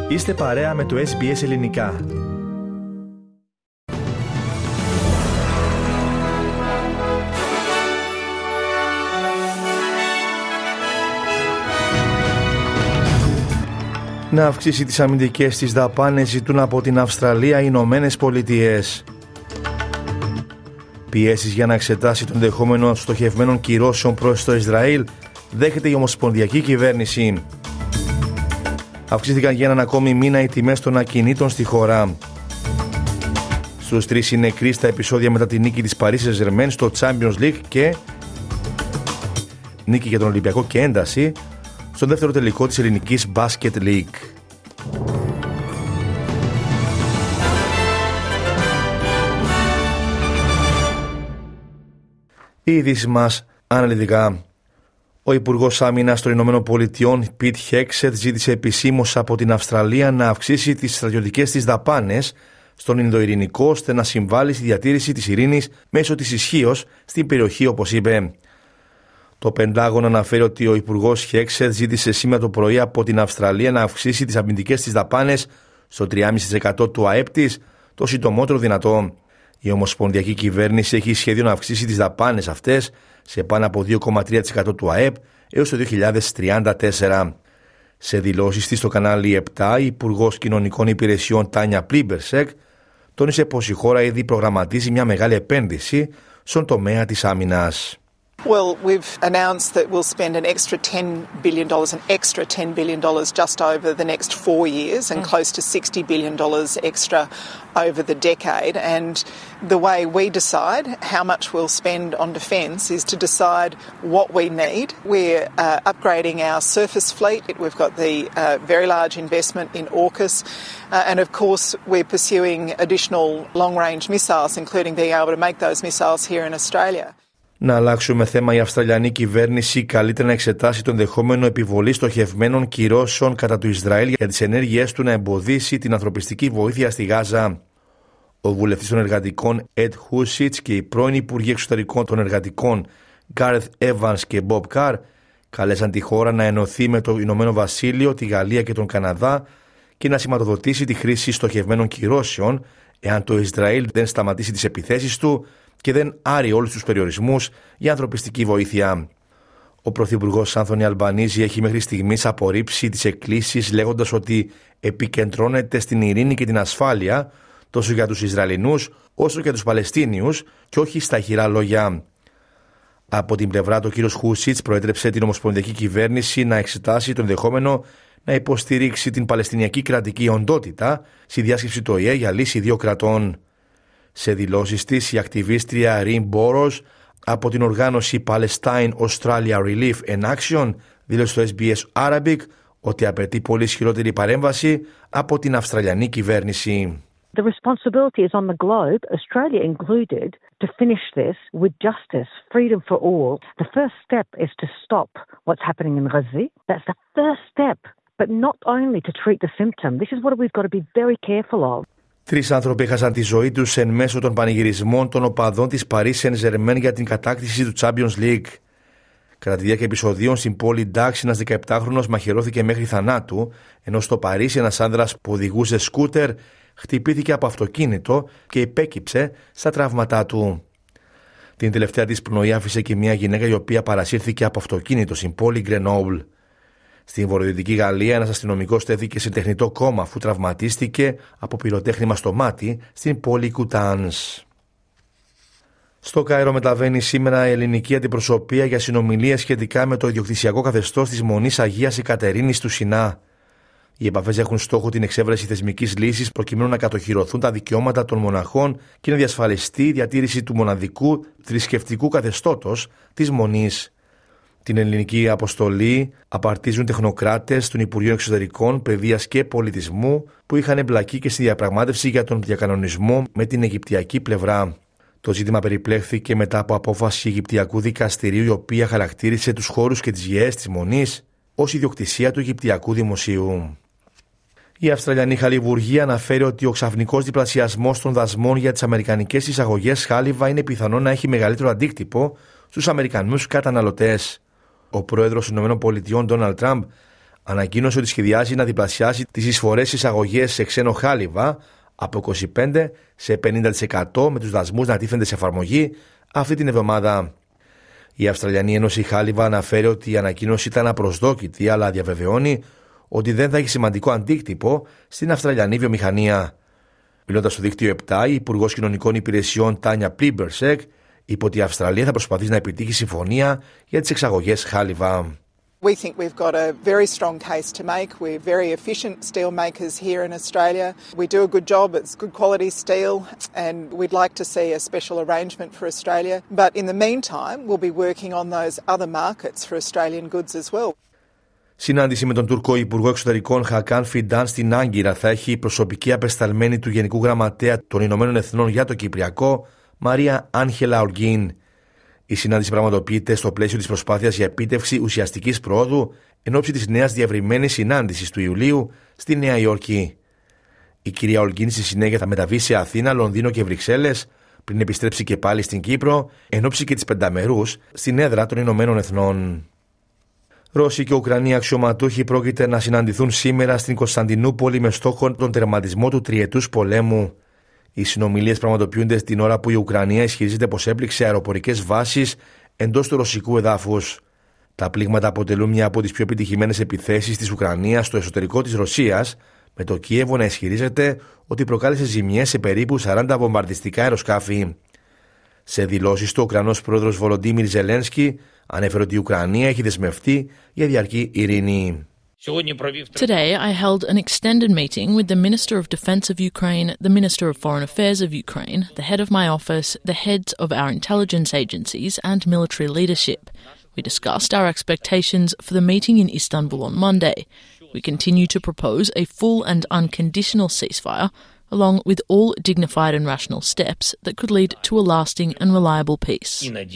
Είστε παρέα με το SBS Ελληνικά. Να αυξήσει τις αμυντικές της δαπάνες ζητούν από την Αυστραλία οι Ηνωμένες Πολιτείες. Πιέσεις για να εξετάσει τον ενδεχόμενο στοχευμένων κυρώσεων προς το Ισραήλ δέχεται η ομοσπονδιακή κυβέρνηση. Αυξήθηκαν για έναν ακόμη μήνα οι τιμές των ακινήτων στη χώρα. Στους 3 είναι νεκροί στα επεισόδια μετά τη νίκη της Paris Saint-Germain στο Champions League και νίκη για τον Ολυμπιακό και ένταση στον δεύτερο τελικό της ελληνικής Basket League. Οι ειδήσεις μας αναλυτικά. Ο Υπουργός Άμυνας των Ηνωμένων Πολιτειών, Πιτ Χέξετ, ζήτησε επισήμως από την Αυστραλία να αυξήσει τις στρατιωτικές της δαπάνες στον Ινδοειρηνικό ώστε να συμβάλλει στη διατήρηση της ειρήνης μέσω της ισχύως στην περιοχή, όπως είπε. Το Πεντάγωνο αναφέρει ότι ο Υπουργός Χέξετ ζήτησε σήμερα το πρωί από την Αυστραλία να αυξήσει τις αμυντικές της δαπάνες στο 3,5% του ΑΕΠ της το συντομότερο δυνατό. Η ομοσπονδιακή κυβέρνηση έχει σχέδιο να αυξήσει τις δαπάνες αυτές σε πάνω από 2,3% του ΑΕΠ έως το 2034. Σε δηλώσεις της στο κανάλι 7, η Υπουργός Κοινωνικών Υπηρεσιών Τάνια Πλίμπερσεκ τόνισε πως η χώρα ήδη προγραμματίζει μια μεγάλη επένδυση στον τομέα της άμυνας. Well, we've announced that we'll spend an extra $10 billion just over the next 4 years and close to $60 billion extra over the decade. And the way we decide how much we'll spend on defence is to decide what we need. We're upgrading our surface fleet. We've got the very large investment in AUKUS. And of course, we're pursuing additional long-range missiles, including being able to make those missiles here in Australia. Να αλλάξουμε θέμα. Η Αυστραλιανή κυβέρνηση καλείται να εξετάσει το ενδεχόμενο επιβολή στοχευμένων κυρώσεων κατά του Ισραήλ για τις ενέργειές του να εμποδίσει την ανθρωπιστική βοήθεια στη Γάζα. Ο βουλευτής των εργατικών Ed Husic και οι πρώην υπουργοί εξωτερικών των εργατικών Gareth Evans και Bob Carr καλέσαν τη χώρα να ενωθεί με το Ηνωμένο Βασίλειο, τη Γαλλία και τον Καναδά και να σηματοδοτήσει τη χρήση στοχευμένων κυρώσεων εάν το Ισραήλ δεν σταματήσει τις επιθέσεις του και δεν άρει όλους τους περιορισμούς για ανθρωπιστική βοήθεια. Ο Πρωθυπουργός Άνθονι Αλμπανίζη έχει μέχρι στιγμής απορρίψει τις εκκλήσεις λέγοντας ότι επικεντρώνεται στην ειρήνη και την ασφάλεια τόσο για τους Ισραηλινούς όσο και για τους Παλαιστίνιους και όχι στα χειρά λόγια. Από την πλευρά του, ο κ. Χούσιτς προέτρεψε την ομοσπονδιακή κυβέρνηση να εξετάσει το ενδεχόμενο να υποστηρίξει την Παλαιστινιακή κρατική οντότητα στη διάσκεψη του ΟΗΕ για λύση 2 κρατών. Σε δηλώσεις της, η ακτιβίστρια Rin Boros από την οργάνωση Palestine Australia Relief and Action δήλωσε στο SBS Arabic ότι απαιτεί πολύ ισχυρότερη παρέμβαση από την Αυστραλιανή κυβέρνηση. The responsibility is on the globe, Australia included, to finish this with justice, freedom for all. The first step is to stop what's happening in Gaza. That's the first step, but not only to treat the symptom. This is what we've got to be very careful of. 3 άνθρωποι έχασαν τη ζωή τους εν μέσω των πανηγυρισμών των οπαδών της Paris Saint-Germain για την κατάκτηση του Champions League. Κατά τη διάρκεια επεισοδίων στην πόλη Ντάξ, ένας 17χρονος μαχαιρώθηκε μέχρι θανάτου, ενώ στο Παρίσι ένας άνδρας που οδηγούσε σκούτερ χτυπήθηκε από αυτοκίνητο και υπέκυψε στα τραύματά του. Την τελευταία της πνοή άφησε και μια γυναίκα η οποία παρασύρθηκε από αυτοκίνητο στην πόλη Γκρενόμπλ. Στην βορειοδυτική Γαλλία, ένας αστυνομικός τέθηκε σε τεχνητό κόμμα αφού τραυματίστηκε από πυροτέχνημα στο μάτι στην πόλη Κουτάνς. Στο Κάιρο μεταβαίνει σήμερα η ελληνική αντιπροσωπεία για συνομιλίες σχετικά με το ιδιοκτησιακό καθεστώς της Μονής Αγίας Εκατερίνης του Σινά. Οι επαφές έχουν στόχο την εξέβρεση θεσμικής λύσης προκειμένου να κατοχυρωθούν τα δικαιώματα των μοναχών και να διασφαλιστεί η διατήρηση του μοναδικού θρησκευτικού καθεστώτος της Μονής. Την ελληνική αποστολή απαρτίζουν τεχνοκράτες των Υπουργείων Εξωτερικών, Παιδείας και Πολιτισμού που είχαν εμπλακεί και στη διαπραγμάτευση για τον διακανονισμό με την Αιγυπτιακή πλευρά. Το ζήτημα περιπλέχθηκε μετά από απόφαση Αιγυπτιακού Δικαστηρίου, η οποία χαρακτήρισε τους χώρους και τις γεές της Μονής ως ιδιοκτησία του Αιγυπτιακού Δημοσίου. Η Αυστραλιανή Χαλιβουργία αναφέρει ότι ο ξαφνικός διπλασιασμός των δασμών για τις αμερικανικές εισαγωγές χάλιβα είναι πιθανό να έχει μεγαλύτερο αντίκτυπο στους Αμερικανούς καταναλωτές. Ο πρόεδρος των ΗΠΑ, Ντόναλντ Τραμπ, ανακοίνωσε ότι σχεδιάζει να διπλασιάσει τις εισφορές εισαγωγές σε ξένο χάλιβα από 25% σε 50% με τους δασμούς να τίθενται σε εφαρμογή αυτή την εβδομάδα. Η Αυστραλιανή Ένωση Χάλιβα αναφέρει ότι η ανακοίνωση ήταν απροσδόκητη, αλλά διαβεβαιώνει ότι δεν θα έχει σημαντικό αντίκτυπο στην Αυστραλιανή βιομηχανία. Μιλώντας στο δίκτυο 7, η Υπουργός Κοινωνικών Υπηρεσιών Τάνια Πλίμπερσεκ είπε ότι η Αυστραλία θα προσπαθήσει να επιτύχει συμφωνία για τις εξαγωγές χάλιβα. We think we've got a very strong case to make. We're very efficient steel makers here in Australia. We do a good job. It's good quality steel, and we'd like to see a special arrangement for Australia. But in the meantime, we'll be working on those other markets for Australian goods as well. Συνάντηση με τον Τούρκο Υπουργό Εξωτερικών Χακάν Φιντάν στην Άγκυρα θα έχει η προσωπική απεσταλμένη του Γενικού Γραμματέα των Ηνωμένων Εθνών για το Κυπριακό, Μαρία Άγχελα Ολγκίν. Η συνάντηση πραγματοποιείται στο πλαίσιο της προσπάθειας για επίτευξη ουσιαστικής προόδου εν ώψη της νέας διευρυμένης συνάντησης του Ιουλίου στη Νέα Υόρκη. Η κυρία Ολγκίν στη συνέχεια θα μεταβεί σε Αθήνα, Λονδίνο και Βρυξέλλες πριν επιστρέψει και πάλι στην Κύπρο εν ώψη και της πενταμερούς στην έδρα των Ηνωμένων Εθνών. Ρώσοι και Ουκρανοί αξιωματούχοι πρόκειται να συναντηθούν σήμερα στην Κωνσταντινούπολη με στόχο τον τερματισμό του τριετούς πολέμου. Οι συνομιλίες πραγματοποιούνται την ώρα που η Ουκρανία ισχυρίζεται πως έπληξε αεροπορικές βάσεις εντός του ρωσικού εδάφους. Τα πλήγματα αποτελούν μια από τις πιο επιτυχημένες επιθέσεις της Ουκρανίας στο εσωτερικό της Ρωσίας, με το Κίεβο να ισχυρίζεται ότι προκάλεσε ζημιές σε περίπου 40 βομβαρδιστικά αεροσκάφη. Σε δηλώσεις του, ο Ουκρανός πρόεδρος Βολοντίμιρ Ζελένσκι ανέφερε ότι η Ουκρανία έχει δεσμευτεί για διαρκή ειρήνη. Today, I held an extended meeting with the Minister of Defence of Ukraine, the Minister of Foreign Affairs of Ukraine, the head of my office, the heads of our intelligence agencies and military leadership. We discussed our expectations for the meeting in Istanbul on Monday. We continue to propose a full and unconditional ceasefire, along with all dignified and rational steps that could lead to a lasting and reliable peace.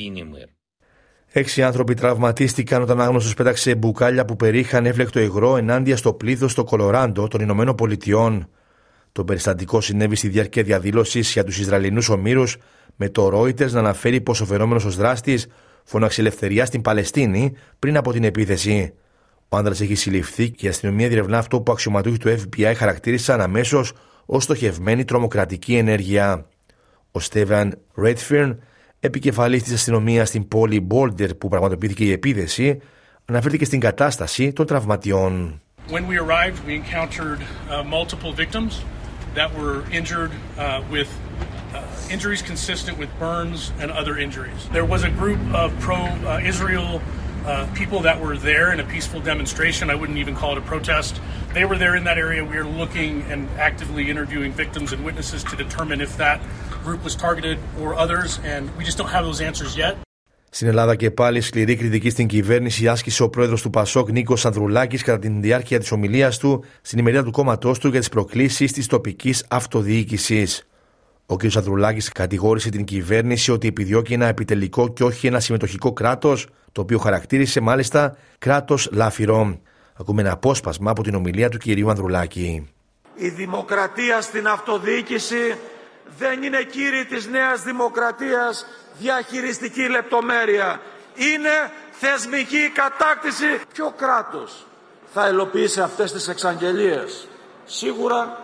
6 άνθρωποι τραυματίστηκαν όταν άγνωστος πέταξε μπουκάλια που περίχαν έφλεκτο υγρό ενάντια στο πλήθος στο Κολοράντο των Ηνωμένων Πολιτειών. Το περιστατικό συνέβη στη διάρκεια διαδήλωσης για τους Ισραηλινούς ομήρους, με το Reuters να αναφέρει πως ο φερόμενος ως δράστης φώναξε ελευθερία στην Παλαιστίνη πριν από την επίθεση. Ο άνδρας έχει συλληφθεί και η αστυνομία διερευνά αυτό που αξιωματούχοι του FBI χαρακτήρισαν αμέσως ως στοχευμένη τρομοκρατική ενέργεια. Ο Στέβεν Ρέιτφιρν, επικεφαλής της αστυνομίας στην πόλη Boulder που πραγματοποιήθηκε η επίθεση, αναφέρθηκε στην κατάσταση των τραυματιών. When we arrived, we encountered multiple victims that were injured with injuries consistent with burns and other injuries. There was a group of pro-Israel people that were there in a peaceful demonstration. I wouldn't even call it a protest. They were there in that area. We are looking and actively interviewing victims and witnesses to determine if that group was targeted or others, and we just don't have those answers yet. Στην Ελλάδα και πάλι σκληρή κριτική στην κυβέρνηση άσκησε ο πρόεδρος του ΠΑΣΟΚ Νίκος Ανδρουλάκης κατά την διάρκεια της ομιλίας του στην ημερίδα του κόμματός του για τις προκλήσεις της τοπικής αυτοδιοίκησης. Ο κ. Ανδρουλάκης κατηγόρησε την κυβέρνηση ότι επιδιώκει ένα επιτελικό και όχι ένα συμμετοχικό κράτος, το οποίο χαρακτήρισε μάλιστα κράτος λάφυρο. Ακούμε ένα απόσπασμα από την ομιλία του κ. Ανδρουλάκη. Η δημοκρατία στην αυτοδιοίκηση δεν είναι, κύριοι της Νέας Δημοκρατίας, διαχειριστική λεπτομέρεια. Είναι θεσμική κατάκτηση. Ποιο κράτος θα υλοποιήσει αυτές τις εξαγγελίες? Σίγουρα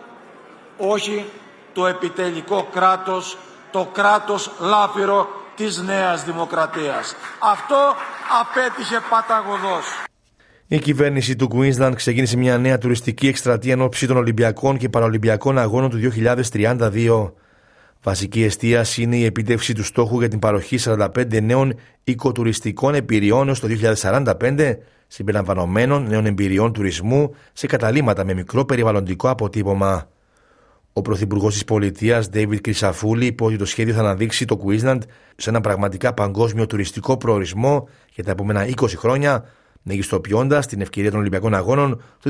όχι το επιτελικό κράτος, το κράτος λάφυρο της Νέας Δημοκρατίας. Αυτό απέτυχε παταγωδώς. Η κυβέρνηση του Queensland ξεκίνησε μια νέα τουριστική εκστρατεία εν ώψη των Ολυμπιακών και Παραολυμπιακών Αγώνων του 2032. Βασική εστίαση είναι η επίτευξη του στόχου για την παροχή 45 νέων οικοτουριστικών εμπειριών έως το 2045, συμπεριλαμβανομένων νέων εμπειριών τουρισμού σε καταλύματα με μικρό περιβαλλοντικό αποτύπωμα. Ο Πρωθυπουργός της Πολιτείας, David Κρυσαφούλη, είπε ότι το σχέδιο θα αναδείξει το Queensland σε ένα πραγματικά παγκόσμιο τουριστικό προορισμό για τα επόμενα 20 χρόνια, μεγιστοποιώντας την ευκαιρία των Ολυμπιακών Αγώνων το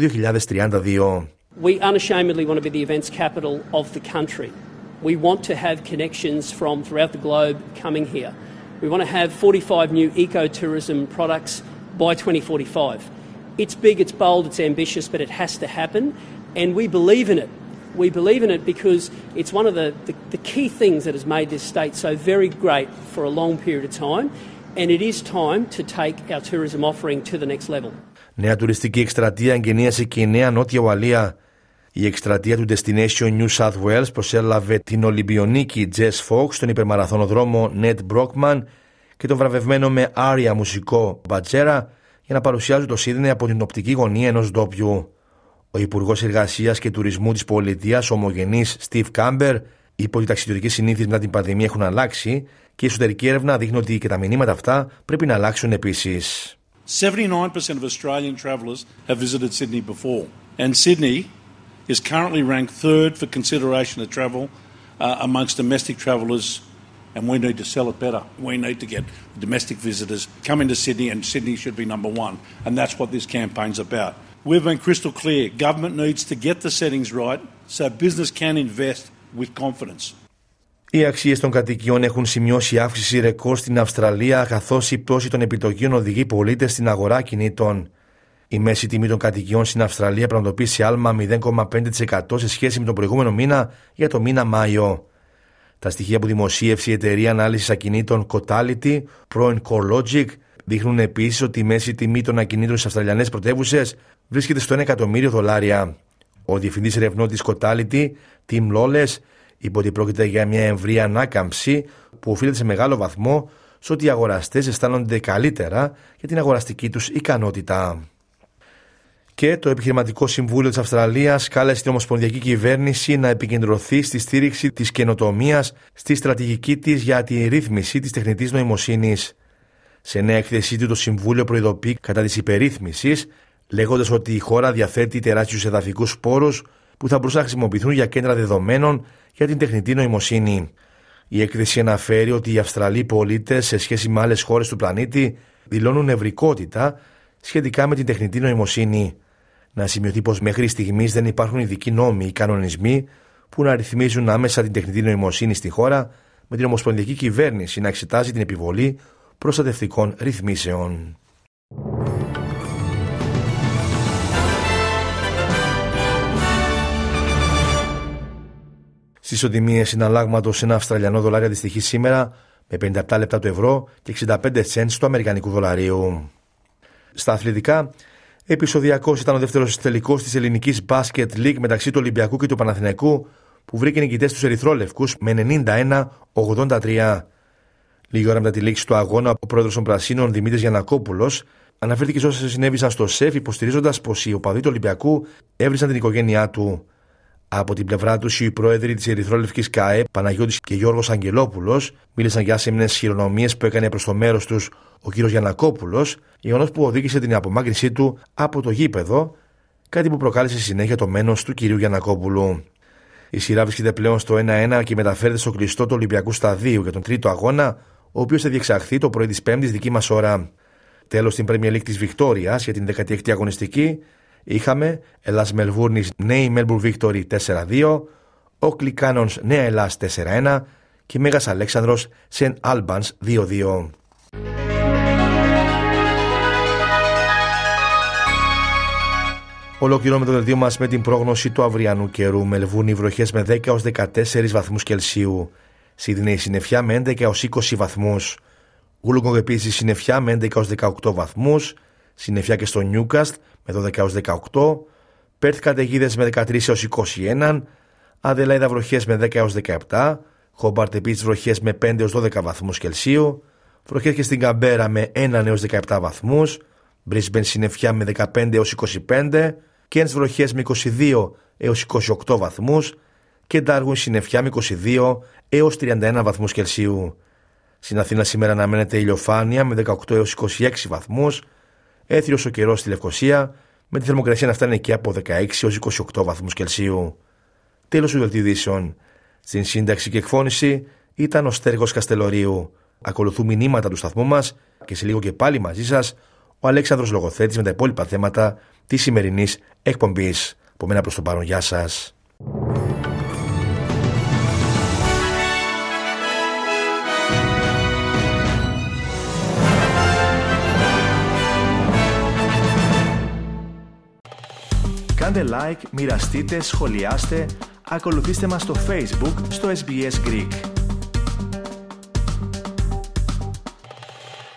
2032. We unashamedly want to be the events capital of the country. We want to have connections from throughout the globe coming here. We want to have 45 new ecotourism products by 2045. It's big, it's bold, it's ambitious, but it has to happen, and we believe in it. We believe in it because it's one of the key things that has made this state so very great for a long period of time, and it is time to take our tourism offering to the next level. Νέα τουριστική εκστρατεία εγκαινίασε και η Νέα Νότια Ουαλία. Η εκστρατεία του Destination New South Wales προσέλαβε την Ολυμπιονίκη Jess Fox, τον υπερμαραθωνοδρόμο Ned Brockman και τον βραβευμένο με άρια μουσικό Μπατζέρα για να παρουσιάζουν το Σίδνεϊ από την οπτική γωνία ενός ντόπιου. Ο Υπουργός Εργασίας και Τουρισμού της Πολιτείας, ο ομογενής Steve Camber, είπε ότι οι ταξιδιωτικές συνήθειες μετά την πανδημία έχουν αλλάξει και η εσωτερική έρευνα δείχνει ότι και τα μηνύματα αυτά πρέπει να αλλάξουν επίσης. 79% of Australian travellers have visited Sydney before, and Sydney is currently ranked third for consideration of travel amongst domestic travellers, and we need to sell it better. We need to get domestic visitors coming to Sydney, and Sydney should be number one, and that's what this campaign's about. We've been crystal clear. Government needs to get the settings right so business can invest with confidence. Οι αξίες των κατοικιών έχουν σημειώσει αύξηση ρεκόρ στην Αυστραλία, καθώς η πτώση των επιτοκίων οδηγεί πολίτες στην αγορά κινήτων. Η μέση τιμή των κατοικιών στην Αυστραλία πραγματοποίησε άλμα 0,5% σε σχέση με τον προηγούμενο μήνα για το μήνα Μάιο. Τα στοιχεία που δημοσίευσε η εταιρεία ανάλυσης ακινήτων Cotality, πρώην CoreLogic, δείχνουν επίσης ότι η μέση τιμή των ακινήτων στις Αυστραλιανές πρωτεύουσες βρίσκεται στο $1 εκατομμύριο. Ο διευθυντής ερευνών της Cotality, Tim Lawless, είπε ότι πρόκειται για μια εμβρία ανάκαμψη που οφείλεται σε μεγάλο βαθμό σε ότι οι αγοραστές αισθάνονται καλύτερα για την αγοραστική τους ικανότητα. Και το Επιχειρηματικό Συμβούλιο της Αυστραλίας κάλεσε την Ομοσπονδιακή Κυβέρνηση να επικεντρωθεί στη στήριξη της καινοτομίας στη στρατηγική της για τη ρύθμιση της τεχνητής νοημοσύνης. Σε νέα έκθεσή του, το Συμβούλιο προειδοποιεί κατά της υπερρύθμισης, λέγοντας ότι η χώρα διαθέτει τεράστιους εδαφικούς πόρους που θα μπορούσαν να χρησιμοποιηθούν για κέντρα δεδομένων για την τεχνητή νοημοσύνη. Η έκθεση αναφέρει ότι οι Αυστραλοί πολίτες σε σχέση με άλλες χώρες του πλανήτη δηλώνουν νευρικότητα σχετικά με την τεχνητή νοημοσύνη. Να σημειωθεί πως μέχρι στιγμής δεν υπάρχουν ειδικοί νόμοι ή κανονισμοί που να ρυθμίζουν άμεσα την τεχνητή νοημοσύνη στη χώρα, με την Ομοσπονδιακή Κυβέρνηση να εξετάζει την επιβολή προστατευτικών ρυθμίσεων. Στις ισοτιμίες συναλλάγματος ένα Αυστραλιανό δολάριο αντιστοιχεί σήμερα με 57 λεπτά του ευρώ και 65 cents του αμερικανικού δολαρίου. Στα αθλητικά, επεισοδιακός ήταν ο δεύτερος τελικός της ελληνικής μπάσκετ League μεταξύ του Ολυμπιακού και του Παναθηναϊκού, που βρήκε νικητές τους ερυθρόλευκους με 91-83. Λίγη ώρα μετά τη λήξη του αγώνα, ο πρόεδρος των Πρασίνων, Δημήτρης Γιαννακόπουλος, αναφέρθηκε σε όσα συνέβησαν στο ΣΕΦ, υποστηρίζοντας πως οι οπαδοί του Ολυμπιακού έβρισαν την οικογένειά του. Από την πλευρά τους, οι πρόεδροι της ερυθρόλευκης ΚΑΕ, Παναγιώτης και Γιώργος Αγγελόπουλος, μίλησαν για άσεμνες χειρονομίες που έκανε προς το μέρος τους ο κύριος Γιαννακόπουλος, γεγονός που οδήγησε την απομάκρυνσή του από το γήπεδο, κάτι που προκάλεσε συνέχεια το μένος του κυρίου Γιαννακόπουλου. Η σειρά βρίσκεται πλέον στο 1-1 και μεταφέρεται στο κλειστό του Ολυμπιακού Σταδίου για τον τρίτο αγώνα, ο οποίος θα διεξαχθεί το πρωί της Πέμπτης δική μας ώρα. Τέλος, στην Premier League της Βικτόριας για την 16η αγωνιστική είχαμε Ελλάς Μελβούρνης Νέη Melbourne Victory 4-2, Oakley Cannons Νέα Ελλάς 4-1 και Μέγας Αλέξανδρος St Albans 2-2. Ολοκληρώνουμε το δελτίο μας με την πρόγνωση του αυριανού καιρού. Μελβούρνη βροχές με 10-14 βαθμούς Κελσίου. Σίδνεϊ συννεφιά με 11-20 βαθμούς. Wollongong επίσης συννεφιά με 11-18 βαθμούς. Συννεφιά και στο Νιούκαστλ με 12-18. Πέρθ καταιγίδες με 13-21. Αδελαίδα βροχές με 10-17. Χόμπαρτ επίσης βροχές με 5-12 βαθμούς Κελσίου. Βροχές και στην Καμπέρα με 1-17 βαθμούς. Μπρίσμπεν συννεφιά με 15-25. Κέντς βροχές με 22-28 βαθμούς. Και Ντάρουιν συννεφιά με 22-31 βαθμούς Κελσίου. Στην Αθήνα σήμερα αναμένεται ηλιοφάνεια με 18-26 βαθμούς. Έθριος ο καιρός στη Λευκοσία, με τη θερμοκρασία να φτάνει και από 16-28 βαθμούς Κελσίου. Τέλος του δελτίου ειδήσεων. Στην σύνταξη και εκφώνηση ήταν ο Στέργος Καστελορίου. Ακολουθούν μηνύματα του σταθμού μας και σε λίγο και πάλι μαζί σας ο Αλέξανδρος Λογοθέτης με τα υπόλοιπα θέματα της σημερινής εκπομπής. Από μένα προς το παρόν, γεια σας. Κάντε like, μοιραστείτε, σχολιάστε, ακολουθήστε μας στο Facebook, στο SBS Greek.